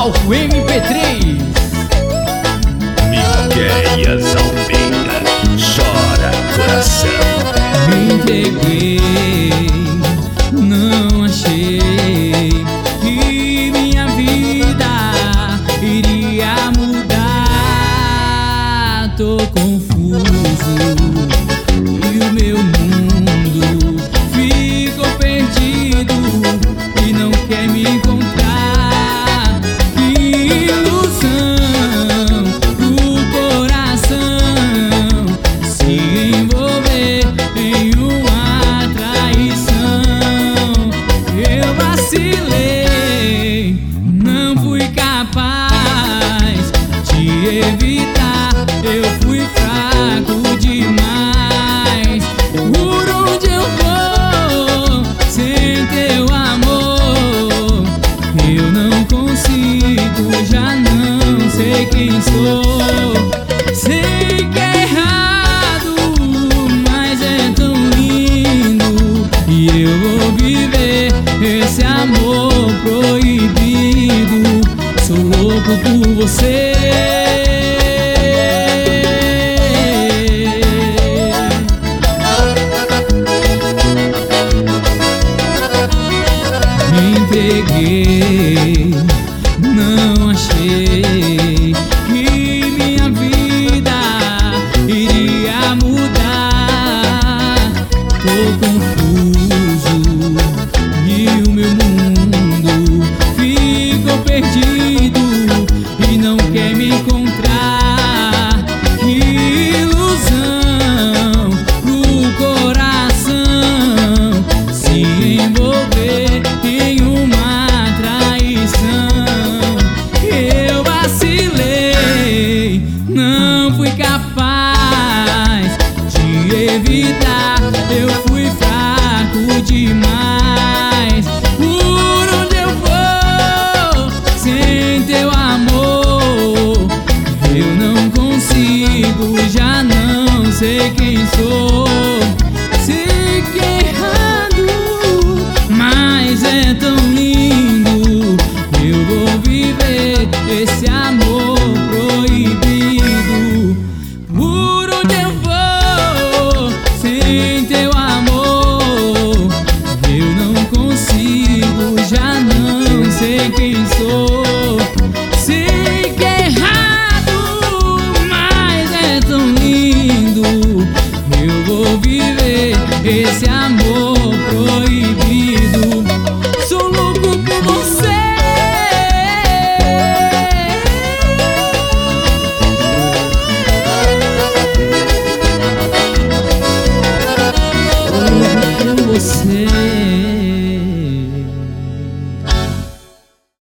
Palco MP3. Miqueias Almeida, chora coração. Me entreguei, não achei que minha vida iria mudar. Tô confuso e o meu mundo ficou perdido e não quer me encontrar. Que ilusão do coração se envolver em uma traição. Eu vacilei, não fui capaz de evitar. Eu fui fraco demais. Por onde eu vou sem teu amor? Eu não consigo, já não sei quem sou. Sei que é errado, mas é tão lindo. E eu vou viver esse amor proibido. Sou louco por você. Me entreguei, não achei que minha vida iria mudar. Tô confuso e o meu mundo ficou perdido e não quer me encontrar. Que ilusão pro coração se envolver em uma traição. Eu vacilei, não fui capaz de evitar. Eu fui fraco demais. Por onde eu vou sem teu amor? Eu não consigo, já não sei quem sou. Sei que é errado, mas é tão lindo. Eu vou viver esse amor proibido. Por onde eu vou sem teu amor? Eu não consigo, já não sei quem sou. Sei que é errado, mas é tão lindo. Eu vou viver esse amor proibido. Sou louco por você. Louco por você.